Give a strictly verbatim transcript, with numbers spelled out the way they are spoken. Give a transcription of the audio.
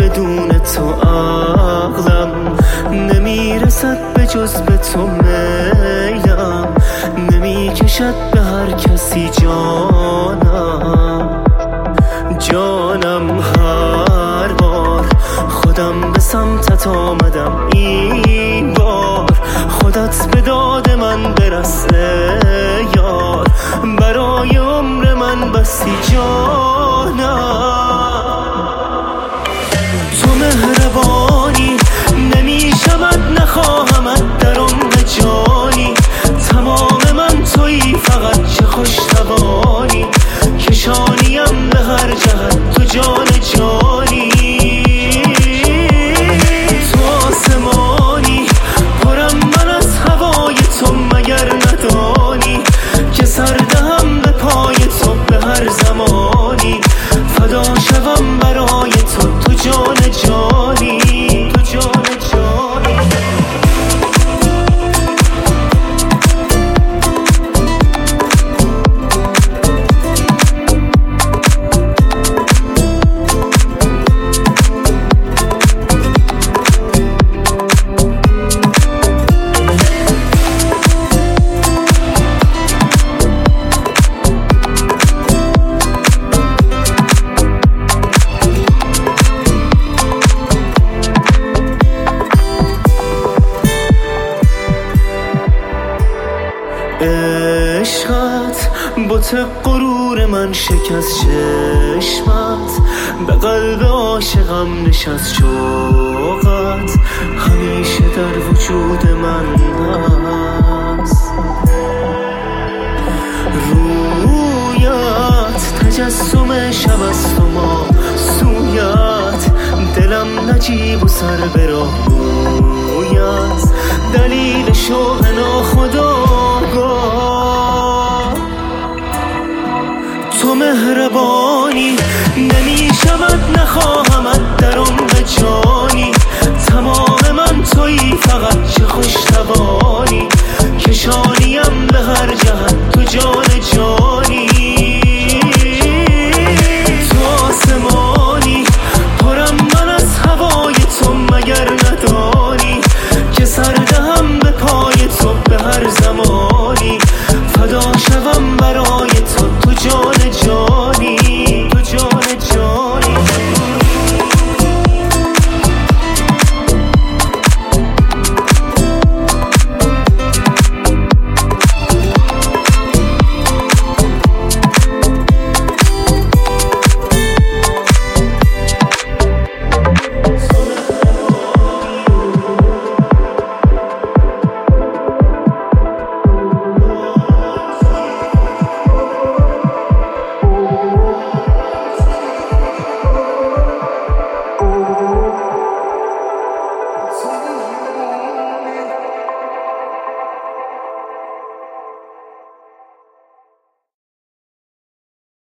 بدون تو عقلم نمیرسد به جز به تو میلم، نمیکشد به هر کسی جانم. جانم هر بار خودم به سمتت آمدم، این بار خودت به داد من برس یار، برای عمر من بسی جانم. تو مهربانی نمیشود نخواهمت در عمر جانی، تمام من تویی فقط چه خوش توانی، کشانیم به هر جهت تو جان جانی. تو آسمانی پرم من از هوای تو مگر ندانی، که سر دهم به پای تو به هر زمانی، فدا شوم برای تو تو جان جانی، تو جان جانی. عشقت بت غرور من شکست، چشمت به قلب عاشقم نشست، شوقت همیشه در وجود من هست. رویت تجسم شب است و ما سویت، دلم نجیب و سر به راه رویت، دلیل شوق ناخودآگاه. تو مهربانی نمیشود نخواهمت در عمر جانی، تمام من تویی فقط چه خوش توانی، کشانیم به هر جهت